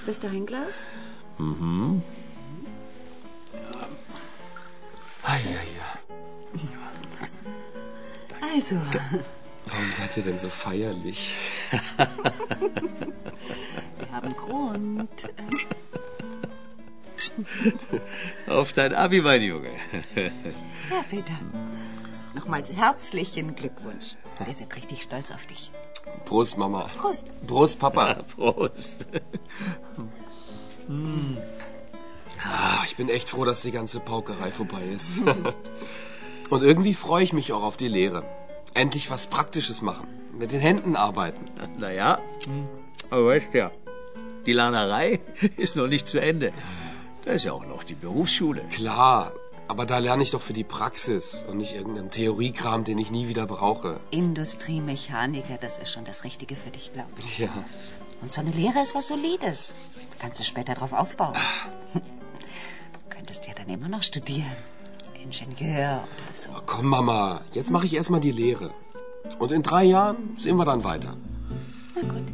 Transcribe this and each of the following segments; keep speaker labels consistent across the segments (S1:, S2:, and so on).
S1: Bis dahin, Glas?
S2: Mhm.
S1: Also.
S3: Warum seid ihr denn so feierlich?
S1: Wir haben Grund.
S2: Auf dein Abi, mein Junge.
S1: Ja, Peter. Nochmals herzlichen Glückwunsch. Wir sind richtig stolz auf dich.
S3: Prost, Mama.
S1: Prost.
S3: Prost, Papa.
S2: Prost.
S3: Ich bin echt froh, dass die ganze Paukerei vorbei ist. Und irgendwie freue ich mich auch auf die Lehre. Endlich was Praktisches machen. Mit den Händen arbeiten.
S2: Naja, aber weißt ja, die Lernerei ist noch nicht zu Ende. Da ist ja auch noch die Berufsschule.
S3: Klar, aber da lerne ich doch für die Praxis und nicht irgendeinen Theoriekram, den ich nie wieder brauche.
S1: Industriemechaniker, das ist schon das Richtige für dich, glaube ich.
S3: Ja.
S1: Und so eine Lehre ist was Solides. Da kannst du später drauf aufbauen. Du könntest ja dann immer noch studieren. Ingenieur oder so.
S3: Oh, komm, Mama, jetzt mache ich erstmal die Lehre. Und in 3 Jahren sehen wir dann weiter.
S1: Na gut.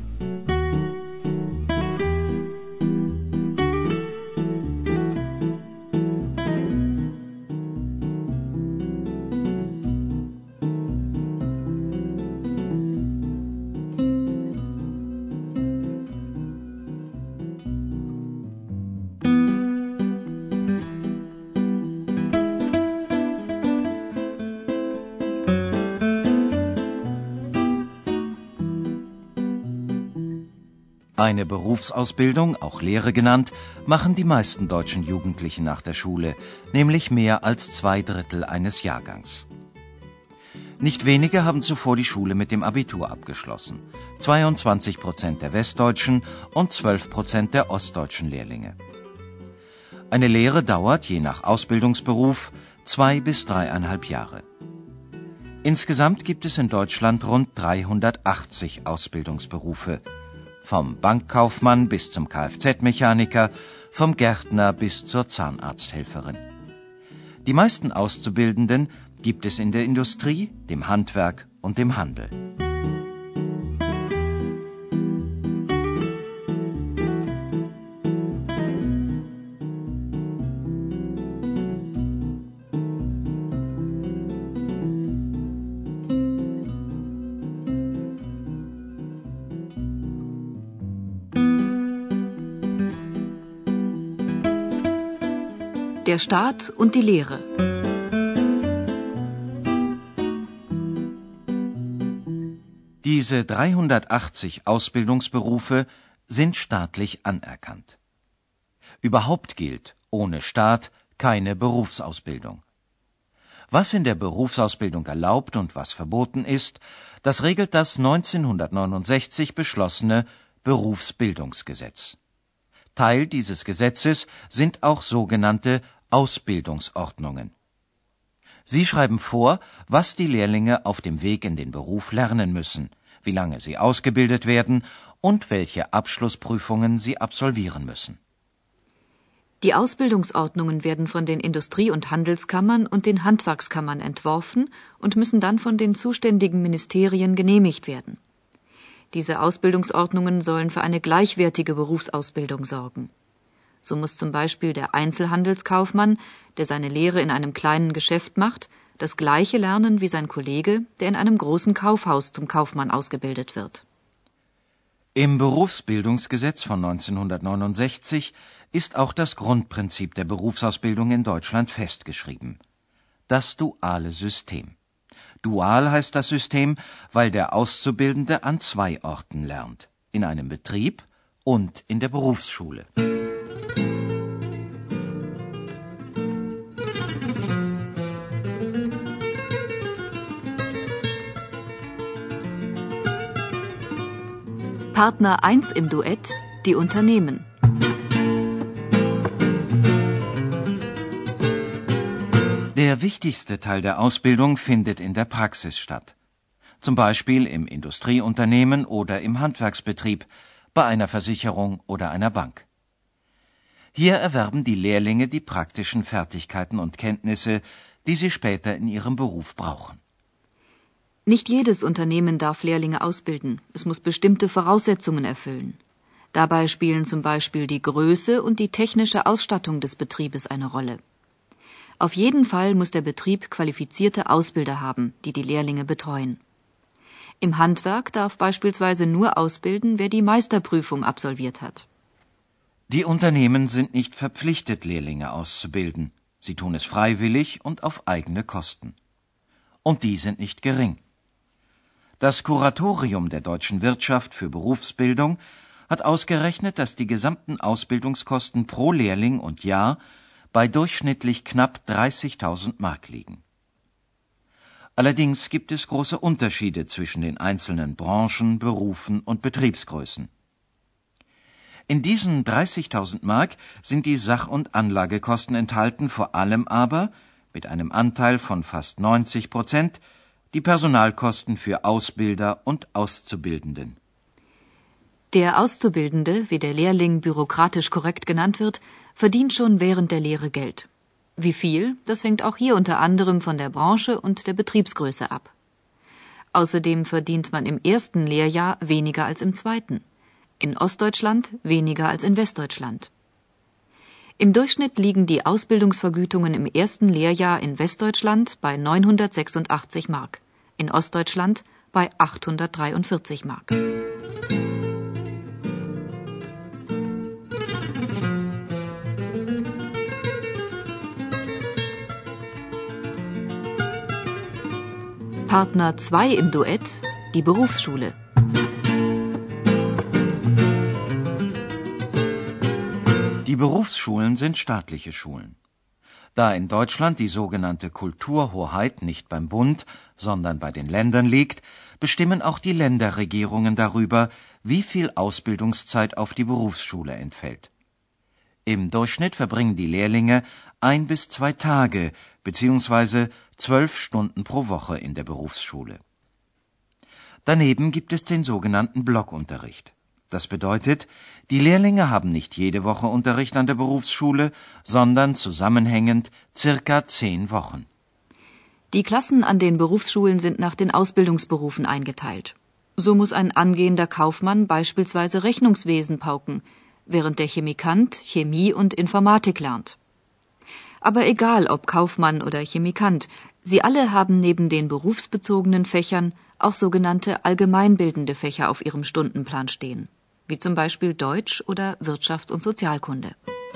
S4: Eine Berufsausbildung, auch Lehre genannt, machen die meisten deutschen Jugendlichen nach der Schule, nämlich mehr als 2/3 eines Jahrgangs. Nicht wenige haben zuvor die Schule mit dem Abitur abgeschlossen. 22% der westdeutschen und 12% der ostdeutschen Lehrlinge. Eine Lehre dauert, je nach Ausbildungsberuf, 2 bis 3,5 Jahre. Insgesamt gibt es in Deutschland rund 380 Ausbildungsberufe. Vom Bankkaufmann bis zum Kfz-Mechaniker, vom Gärtner bis zur Zahnarzthelferin. Die meisten Auszubildenden gibt es in der Industrie, dem Handwerk und dem Handel.
S5: Der Staat und die Lehre.
S4: Diese 380 Ausbildungsberufe sind staatlich anerkannt. Überhaupt gilt, ohne Staat keine Berufsausbildung. Was in der Berufsausbildung erlaubt und was verboten ist, das regelt das 1969 beschlossene Berufsbildungsgesetz. Teil dieses Gesetzes sind auch sogenannte Ausbildungsordnungen. Sie schreiben vor, was die Lehrlinge auf dem Weg in den Beruf lernen müssen, wie lange sie ausgebildet werden und welche Abschlussprüfungen sie absolvieren müssen.
S5: Die Ausbildungsordnungen werden von den Industrie- und Handelskammern und den Handwerkskammern entworfen und müssen dann von den zuständigen Ministerien genehmigt werden. Diese Ausbildungsordnungen sollen für eine gleichwertige Berufsausbildung sorgen. So muss zum Beispiel der Einzelhandelskaufmann, der seine Lehre in einem kleinen Geschäft macht, das Gleiche lernen wie sein Kollege, der in einem großen Kaufhaus zum Kaufmann ausgebildet wird.
S4: Im Berufsbildungsgesetz von 1969 ist auch das Grundprinzip der Berufsausbildung in Deutschland festgeschrieben: das duale System. Dual heißt das System, weil der Auszubildende an 2 Orten lernt: in einem Betrieb und in der Berufsschule.
S5: Partner 1 im Duett, die Unternehmen.
S4: Der wichtigste Teil der Ausbildung findet in der Praxis statt. Zum Beispiel im Industrieunternehmen oder im Handwerksbetrieb, bei einer Versicherung oder einer Bank. Hier erwerben die Lehrlinge die praktischen Fertigkeiten und Kenntnisse, die sie später in ihrem Beruf brauchen.
S5: Nicht jedes Unternehmen darf Lehrlinge ausbilden. Es muss bestimmte Voraussetzungen erfüllen. Dabei spielen zum Beispiel die Größe und die technische Ausstattung des Betriebes eine Rolle. Auf jeden Fall muss der Betrieb qualifizierte Ausbilder haben, die die Lehrlinge betreuen. Im Handwerk darf beispielsweise nur ausbilden, wer die Meisterprüfung absolviert hat.
S4: Die Unternehmen sind nicht verpflichtet, Lehrlinge auszubilden. Sie tun es freiwillig und auf eigene Kosten. Und die sind nicht gering. Das Kuratorium der deutschen Wirtschaft für Berufsbildung hat ausgerechnet, dass die gesamten Ausbildungskosten pro Lehrling und Jahr bei durchschnittlich knapp 30.000 Mark liegen. Allerdings gibt es große Unterschiede zwischen den einzelnen Branchen, Berufen und Betriebsgrößen. In diesen 30.000 Mark sind die Sach- und Anlagekosten enthalten, vor allem aber, mit einem Anteil von fast 90%, die Personalkosten für Ausbilder und Auszubildenden.
S5: Der Auszubildende, wie der Lehrling bürokratisch korrekt genannt wird, verdient schon während der Lehre Geld. Wie viel, das hängt auch hier unter anderem von der Branche und der Betriebsgröße ab. Außerdem verdient man im ersten Lehrjahr weniger als im zweiten. In Ostdeutschland weniger als in Westdeutschland. Im Durchschnitt liegen die Ausbildungsvergütungen im ersten Lehrjahr in Westdeutschland bei 986 Mark, in Ostdeutschland bei 843 Mark. Partner 2 im Duett, die Berufsschule.
S4: Die Berufsschulen sind staatliche Schulen. Da in Deutschland die sogenannte Kulturhoheit nicht beim Bund, sondern bei den Ländern liegt, bestimmen auch die Länderregierungen darüber, wie viel Ausbildungszeit auf die Berufsschule entfällt. Im Durchschnitt verbringen die Lehrlinge 1 bis 2 Tage bzw. 12 Stunden pro Woche in der Berufsschule. Daneben gibt es den sogenannten Blockunterricht. Das bedeutet, die Lehrlinge haben nicht jede Woche Unterricht an der Berufsschule, sondern zusammenhängend circa 10 Wochen.
S5: Die Klassen an den Berufsschulen sind nach den Ausbildungsberufen eingeteilt. So muss ein angehender Kaufmann beispielsweise Rechnungswesen pauken, während der Chemikant Chemie und Informatik lernt. Aber egal ob Kaufmann oder Chemikant, sie alle haben neben den berufsbezogenen Fächern auch sogenannte allgemeinbildende Fächer auf ihrem Stundenplan stehen, wie zum Beispiel Deutsch oder Wirtschafts- und Sozialkunde.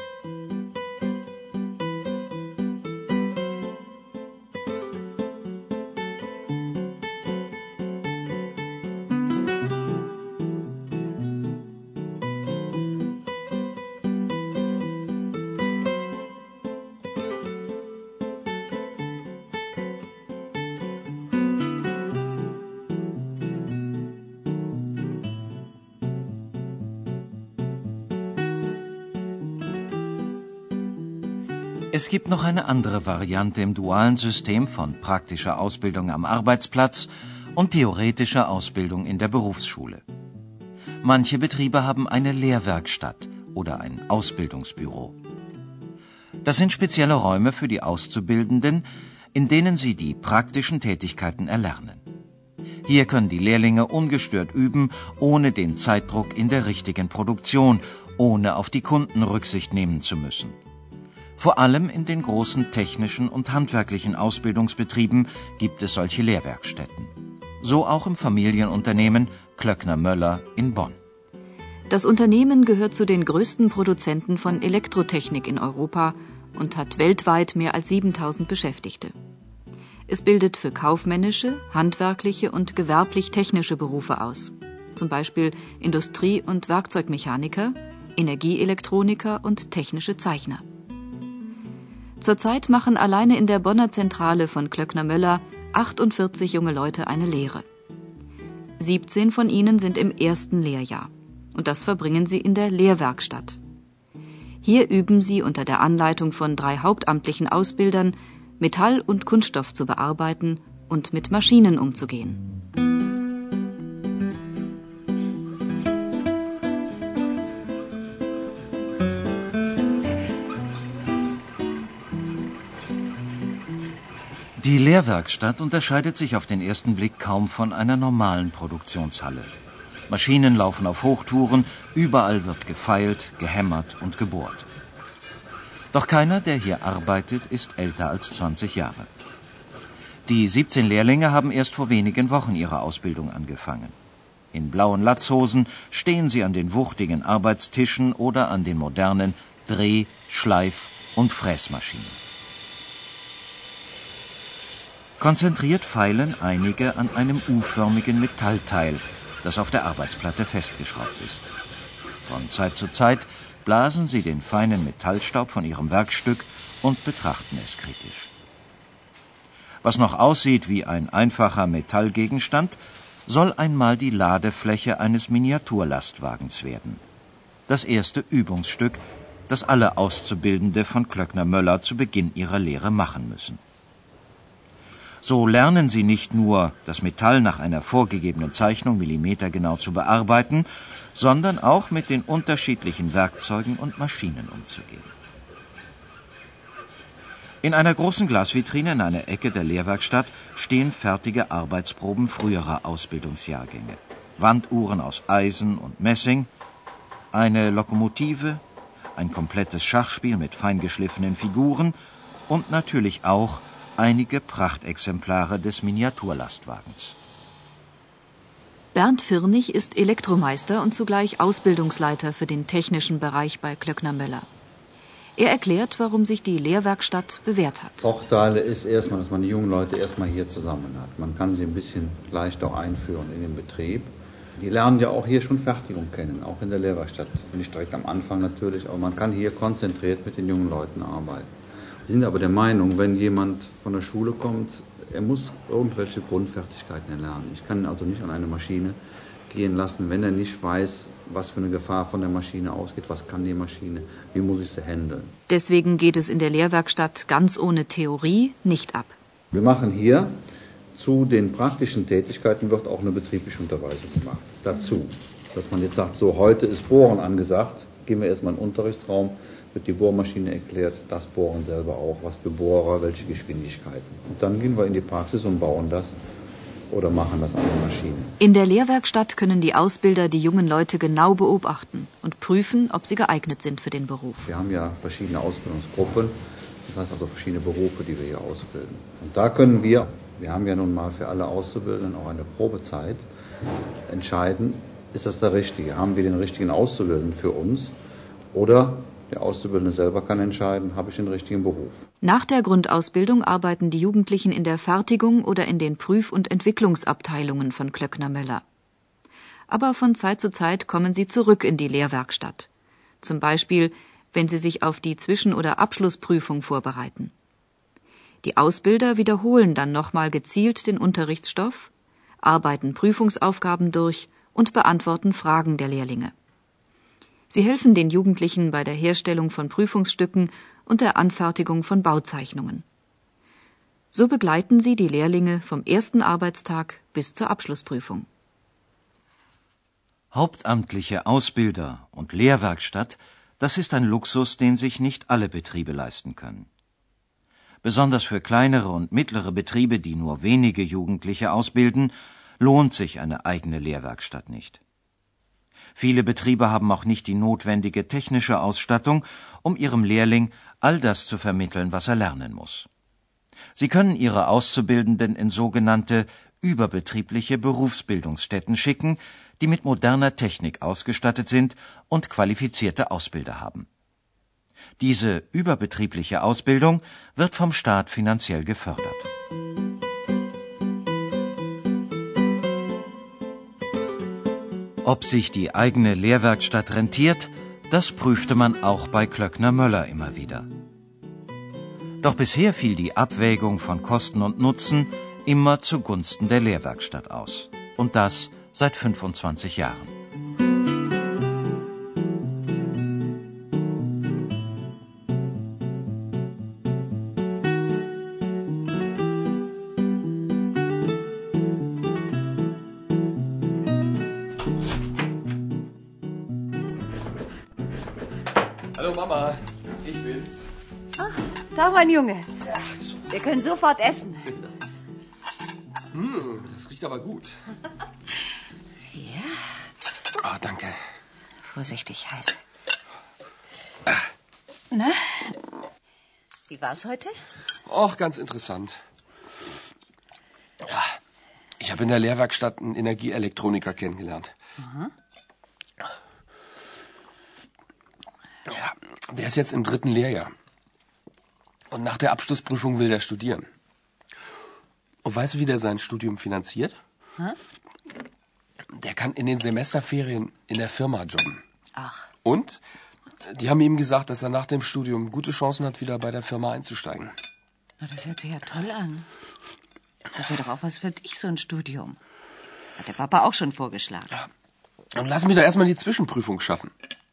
S4: Es gibt noch eine andere Variante im dualen System von praktischer Ausbildung am Arbeitsplatz und theoretischer Ausbildung in der Berufsschule. Manche Betriebe haben eine Lehrwerkstatt oder ein Ausbildungsbüro. Das sind spezielle Räume für die Auszubildenden, in denen sie die praktischen Tätigkeiten erlernen. Hier können die Lehrlinge ungestört üben, ohne den Zeitdruck in der richtigen Produktion, ohne auf die Kunden Rücksicht nehmen zu müssen. Vor allem in den großen technischen und handwerklichen Ausbildungsbetrieben gibt es solche Lehrwerkstätten. So auch im Familienunternehmen Klöckner-Möller in Bonn.
S5: Das Unternehmen gehört zu den größten Produzenten von Elektrotechnik in Europa und hat weltweit mehr als 7000 Beschäftigte. Es bildet für kaufmännische, handwerkliche und gewerblich-technische Berufe aus, zum Beispiel Industrie- und Werkzeugmechaniker, Energieelektroniker und technische Zeichner. Zurzeit machen alleine in der Bonner Zentrale von Klöckner-Möller 48 junge Leute eine Lehre. 17 von ihnen sind im ersten Lehrjahr und das verbringen sie in der Lehrwerkstatt. Hier üben sie unter der Anleitung von 3 hauptamtlichen Ausbildern, Metall und Kunststoff zu bearbeiten und mit Maschinen umzugehen.
S4: Die Lehrwerkstatt unterscheidet sich auf den ersten Blick kaum von einer normalen Produktionshalle. Maschinen laufen auf Hochtouren, überall wird gefeilt, gehämmert und gebohrt. Doch keiner, der hier arbeitet, ist älter als 20 Jahre. Die 17 Lehrlinge haben erst vor wenigen Wochen ihre Ausbildung angefangen. In blauen Latzhosen stehen sie an den wuchtigen Arbeitstischen oder an den modernen Dreh-, Schleif- und Fräsmaschinen. Konzentriert feilen einige an einem U-förmigen Metallteil, das auf der Arbeitsplatte festgeschraubt ist. Von Zeit zu Zeit blasen sie den feinen Metallstaub von ihrem Werkstück und betrachten es kritisch. Was noch aussieht wie ein einfacher Metallgegenstand, soll einmal die Ladefläche eines Miniaturlastwagens werden. Das erste Übungsstück, das alle Auszubildende von Klöckner-Möller zu Beginn ihrer Lehre machen müssen. So lernen sie nicht nur, das Metall nach einer vorgegebenen Zeichnung millimetergenau zu bearbeiten, sondern auch mit den unterschiedlichen Werkzeugen und Maschinen umzugehen. In einer großen Glasvitrine in einer Ecke der Lehrwerkstatt stehen fertige Arbeitsproben früherer Ausbildungsjahrgänge. Wanduhren aus Eisen und Messing, eine Lokomotive, ein komplettes Schachspiel mit feingeschliffenen Figuren und natürlich auch einige Prachtexemplare des Miniaturlastwagens.
S5: Bernd Firnig ist Elektromeister und zugleich Ausbildungsleiter für den technischen Bereich bei Klöckner-Möller. Er erklärt, warum sich die Lehrwerkstatt bewährt hat.
S6: Vorteile ist erstmal, dass man die jungen Leute erstmal hier zusammen hat. Man kann sie ein bisschen leichter einführen in den Betrieb. Die lernen ja auch hier schon Fertigung kennen, auch in der Lehrwerkstatt. Nicht direkt am Anfang natürlich, aber man kann hier konzentriert mit den jungen Leuten arbeiten. Wir sind aber der Meinung, wenn jemand von der Schule kommt, er muss irgendwelche Grundfertigkeiten erlernen. Ich kann ihn also nicht an eine Maschine gehen lassen, wenn er nicht weiß, was für eine Gefahr von der Maschine ausgeht, was kann die Maschine, wie muss ich sie handeln.
S5: Deswegen geht es in der Lehrwerkstatt ganz ohne Theorie nicht ab.
S6: Wir machen hier zu den praktischen Tätigkeiten wird auch eine betriebliche Unterweisung gemacht. Dazu, dass man jetzt sagt, so heute ist Bohren angesagt, gehen wir erstmal in den Unterrichtsraum, wird die Bohrmaschine erklärt, das Bohren selber auch, was für Bohrer, welche Geschwindigkeiten. Und dann gehen wir in die Praxis und bauen das oder machen das an der Maschine.
S5: In der Lehrwerkstatt können die Ausbilder die jungen Leute genau beobachten und prüfen, ob sie geeignet sind für den Beruf.
S6: Wir haben ja verschiedene Ausbildungsgruppen, das heißt also verschiedene Berufe, die wir hier ausbilden. Und da können wir haben ja nun mal für alle Auszubildenden auch eine Probezeit, entscheiden, ist das der Richtige? Haben wir den richtigen Auszubildenden für uns? Oder der Auszubildende selber kann entscheiden, habe ich den richtigen Beruf.
S5: Nach der Grundausbildung arbeiten die Jugendlichen in der Fertigung oder in den Prüf- und Entwicklungsabteilungen von Klöckner-Möller. Aber von Zeit zu Zeit kommen sie zurück in die Lehrwerkstatt. Zum Beispiel, wenn sie sich auf die Zwischen- oder Abschlussprüfung vorbereiten. Die Ausbilder wiederholen dann nochmal gezielt den Unterrichtsstoff, arbeiten Prüfungsaufgaben durch und beantworten Fragen der Lehrlinge. Sie helfen den Jugendlichen bei der Herstellung von Prüfungsstücken und der Anfertigung von Bauzeichnungen. So begleiten sie die Lehrlinge vom ersten Arbeitstag bis zur Abschlussprüfung.
S4: Hauptamtliche Ausbilder und Lehrwerkstatt, das ist ein Luxus, den sich nicht alle Betriebe leisten können. Besonders für kleinere und mittlere Betriebe, die nur wenige Jugendliche ausbilden, lohnt sich eine eigene Lehrwerkstatt nicht. Viele Betriebe haben auch nicht die notwendige technische Ausstattung, um ihrem Lehrling all das zu vermitteln, was er lernen muss. Sie können ihre Auszubildenden in sogenannte überbetriebliche Berufsbildungsstätten schicken, die mit moderner Technik ausgestattet sind und qualifizierte Ausbilder haben. Diese überbetriebliche Ausbildung wird vom Staat finanziell gefördert. Ob sich die eigene Lehrwerkstatt rentiert, das prüfte man auch bei Klöckner-Möller immer wieder. Doch bisher fiel die Abwägung von Kosten und Nutzen immer zugunsten der Lehrwerkstatt aus. Und das seit 25 Jahren.
S3: Hallo Mama, ich bin's.
S1: Ach, da mein Junge. Wir können sofort essen.
S3: Das riecht aber gut.
S1: Ja, Vorsichtig heiß. Na, wie war's heute?
S3: Och, ganz interessant. Ja, ich habe in der Lehrwerkstatt einen Energieelektroniker kennengelernt.
S1: Aha.
S3: Ja, der ist jetzt im 3. Lehrjahr. Und nach der Abschlussprüfung will der studieren. Und weißt du, wie der sein Studium finanziert?
S1: Hä?
S3: Der kann in den Semesterferien in der Firma jobben.
S1: Ach,
S3: Und die haben ihm gesagt, dass er nach dem Studium gute Chancen hat, wieder bei der Firma einzusteigen.
S1: na, das hört sich ja toll an. Das wäre doch auch was für dich, so ein Studium. Hat der Papa auch schon vorgeschlagen.
S3: Und lass mich doch erstmal die Zwischenprüfung schaffen.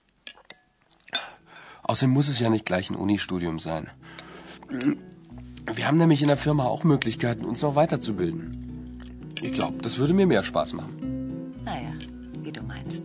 S3: Außerdem muss es ja nicht gleich ein Unistudium sein. Wir haben nämlich in der Firma auch Möglichkeiten, uns noch weiterzubilden. Ich glaube, das würde mir mehr Spaß machen.
S1: Naja, wie du meinst.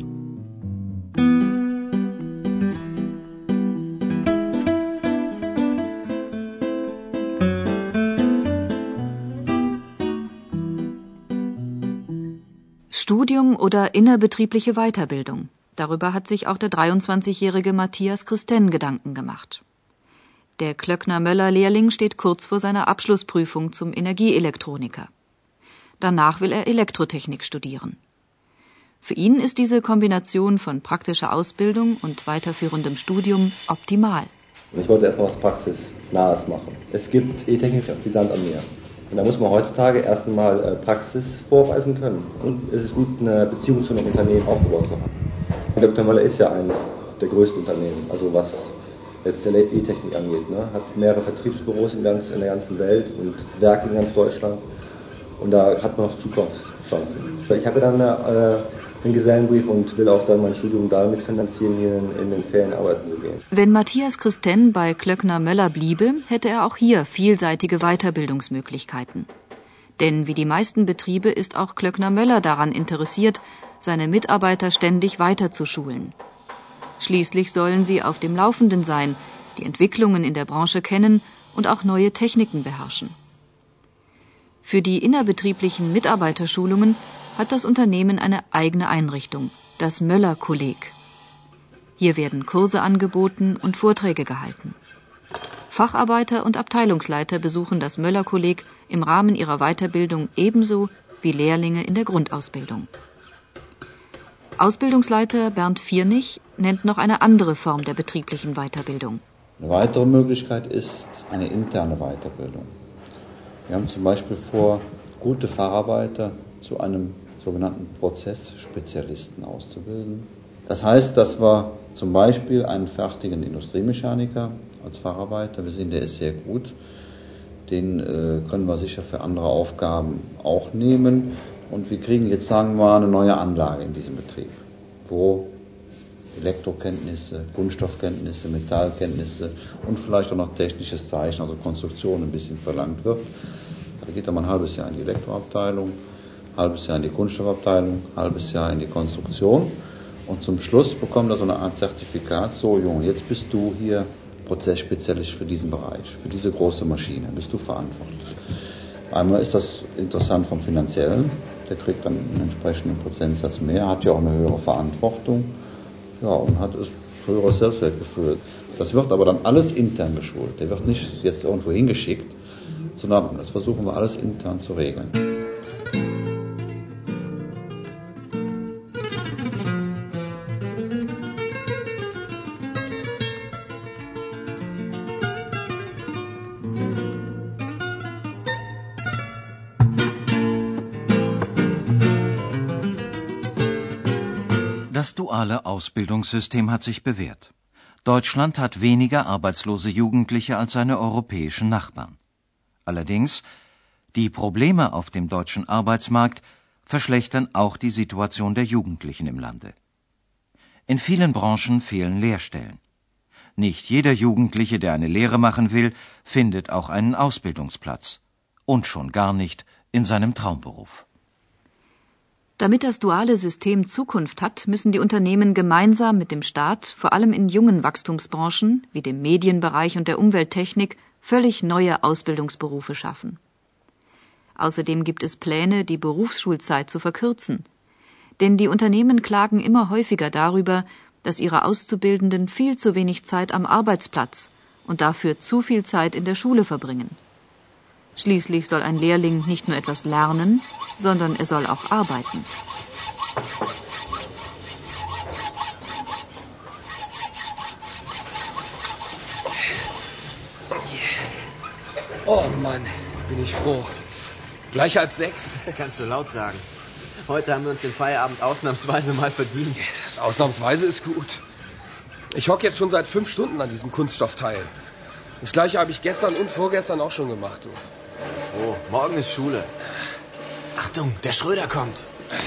S5: Studium oder innerbetriebliche Weiterbildung. Darüber hat sich auch der 23-jährige Matthias Christen Gedanken gemacht. Der Klöckner-Möller-Lehrling steht kurz vor seiner Abschlussprüfung zum Energieelektroniker. Danach will er Elektrotechnik studieren. Für ihn ist diese Kombination von praktischer Ausbildung und weiterführendem Studium optimal.
S7: Ich wollte erstmal was Praxisnahes machen. Es gibt E-Techniker wie Sand am Meer. Und da muss man heutzutage erst einmal Praxis vorweisen können. Und es ist gut, eine Beziehung zu einem Unternehmen aufgebaut zu haben. Dr. Möller ist ja eines der größten Unternehmen, also was jetzt der E-Technik angeht. Ne? Hat mehrere Vertriebsbüros in der ganzen Welt und Werke in ganz Deutschland. Und da hat man noch Zukunftschancen. Ich habe dann einen Gesellenbrief und will auch dann mein Studium damit finanzieren, hier in den Ferien arbeiten zu gehen.
S5: Wenn Matthias Christen bei Klöckner-Möller bliebe, hätte er auch hier vielseitige Weiterbildungsmöglichkeiten. Denn wie die meisten Betriebe ist auch Klöckner-Möller daran interessiert, seine Mitarbeiter ständig weiterzuschulen. Schließlich sollen sie auf dem Laufenden sein, die Entwicklungen in der Branche kennen und auch neue Techniken beherrschen. Für die innerbetrieblichen Mitarbeiterschulungen hat das Unternehmen eine eigene Einrichtung, das Möller-Kolleg. Hier werden Kurse angeboten und Vorträge gehalten. Facharbeiter und Abteilungsleiter besuchen das Möller-Kolleg im Rahmen ihrer Weiterbildung ebenso wie Lehrlinge in der Grundausbildung. Ausbildungsleiter Bernd Viernig nennt noch eine andere Form der betrieblichen Weiterbildung.
S6: Eine weitere Möglichkeit ist eine interne Weiterbildung. Wir haben zum Beispiel vor, gute Facharbeiter zu einem sogenannten Prozessspezialisten auszubilden. Das heißt, dass wir zum Beispiel einen fertigen Industriemechaniker als Facharbeiter, wir sehen, der ist sehr gut, den können wir sicher für andere Aufgaben auch nehmen. Und wir kriegen jetzt, sagen wir mal, eine neue Anlage in diesem Betrieb, wo Elektrokenntnisse, Kunststoffkenntnisse, Metallkenntnisse und vielleicht auch noch technisches Zeichen, also Konstruktion ein bisschen verlangt wird. Da geht er mal ein halbes Jahr in die Elektroabteilung, ein halbes Jahr in die Kunststoffabteilung, ein halbes Jahr in die Konstruktion und zum Schluss bekommt er so eine Art Zertifikat, so Junge, jetzt bist du hier Prozessspezialist für diesen Bereich, für diese große Maschine, bist du verantwortlich. Einmal ist das interessant vom Finanziellen, der kriegt dann einen entsprechenden Prozentsatz mehr, hat ja auch eine höhere Verantwortung, ja, und hat ein höheres Selbstwertgefühl. Das wird aber dann alles intern geschult, der wird nicht jetzt irgendwo hingeschickt, sondern das versuchen wir alles intern zu regeln.
S4: Das duale Ausbildungssystem hat sich bewährt. Deutschland hat weniger arbeitslose Jugendliche als seine europäischen Nachbarn. Allerdings, die Probleme auf dem deutschen Arbeitsmarkt verschlechtern auch die Situation der Jugendlichen im Lande. In vielen Branchen fehlen Lehrstellen. Nicht jeder Jugendliche, der eine Lehre machen will, findet auch einen Ausbildungsplatz. Und schon gar nicht in seinem Traumberuf.
S5: Damit das duale System Zukunft hat, müssen die Unternehmen gemeinsam mit dem Staat, vor allem in jungen Wachstumsbranchen wie dem Medienbereich und der Umwelttechnik, völlig neue Ausbildungsberufe schaffen. Außerdem gibt es Pläne, die Berufsschulzeit zu verkürzen. Denn die Unternehmen klagen immer häufiger darüber, dass ihre Auszubildenden viel zu wenig Zeit am Arbeitsplatz und dafür zu viel Zeit in der Schule verbringen. Schließlich soll ein Lehrling nicht nur etwas lernen, sondern er soll auch arbeiten.
S3: Oh Mann, bin ich froh. Gleich 5:30.
S8: Das kannst du laut sagen. Heute haben wir uns den Feierabend ausnahmsweise mal verdient.
S3: Ausnahmsweise ist gut. Ich hocke jetzt schon seit 5 Stunden an diesem Kunststoffteil. Das gleiche habe ich gestern und vorgestern auch schon gemacht. Du.
S8: Oh, morgen ist Schule. Achtung, der Schröder kommt.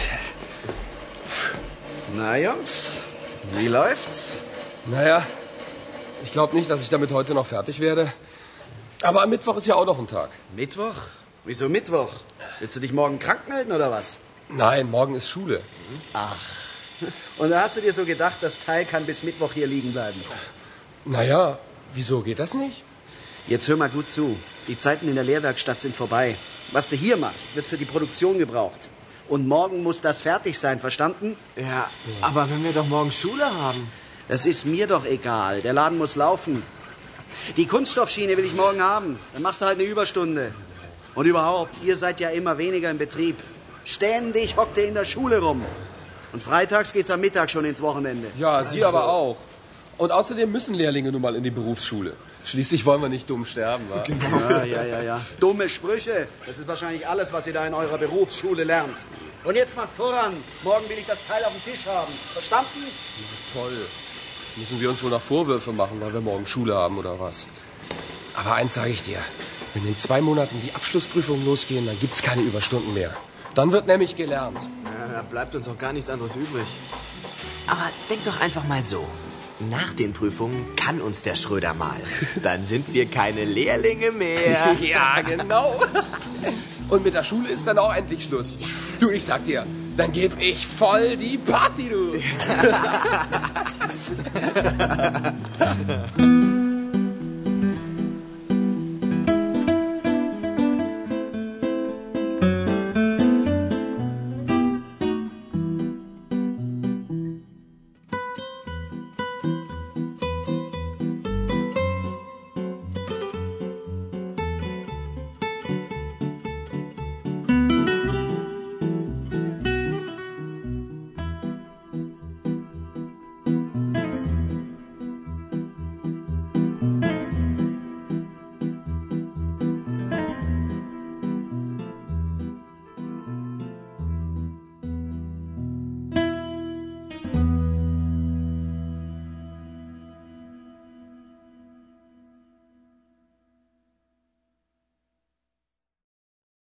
S8: Na Jungs, wie läuft's?
S3: Naja, ich glaube nicht, dass ich damit heute noch fertig werde. Aber am Mittwoch ist ja auch noch ein Tag.
S8: Mittwoch? Wieso Mittwoch? Willst du dich morgen krank melden oder was?
S3: Nein, morgen ist Schule.
S8: Ach. Und da hast du dir so gedacht, das Teil kann bis Mittwoch hier liegen bleiben?
S3: Naja, wieso geht das nicht?
S8: Jetzt hör mal gut zu. Die Zeiten in der Lehrwerkstatt sind vorbei. Was du hier machst, wird für die Produktion gebraucht. Und morgen muss das fertig sein, verstanden?
S9: Ja, aber wenn wir doch morgen Schule haben.
S8: Das ist mir doch egal. Der Laden muss laufen. Die Kunststoffschiene will ich morgen haben. Dann machst du halt eine Überstunde. Und überhaupt, ihr seid ja immer weniger im Betrieb. Ständig hockt ihr in der Schule rum. Und freitags geht's am Mittag schon ins Wochenende.
S3: Ja, Sie aber auch. Und außerdem müssen Lehrlinge nun mal in die Berufsschule. Schließlich wollen wir nicht dumm sterben, wa?
S8: Genau. Ja. Dumme Sprüche. Das ist wahrscheinlich alles, was ihr da in eurer Berufsschule lernt. Und jetzt mal voran. Morgen will ich das Teil auf dem Tisch haben. Verstanden?
S3: Ja, toll. Jetzt müssen wir uns wohl noch Vorwürfe machen, weil wir morgen Schule haben oder was. Aber eins sage ich dir. Wenn in 2 Monaten die Abschlussprüfungen losgehen, dann gibt's keine Überstunden mehr. Dann wird nämlich gelernt.
S8: Ja, da bleibt uns auch gar nichts anderes übrig.
S9: Aber denk doch einfach mal so. Nach den Prüfungen kann uns der Schröder mal. Dann sind wir keine Lehrlinge mehr.
S3: Ja, genau. Und mit der Schule ist dann auch endlich Schluss. Du, ich sag dir, dann geb ich voll die Party, du.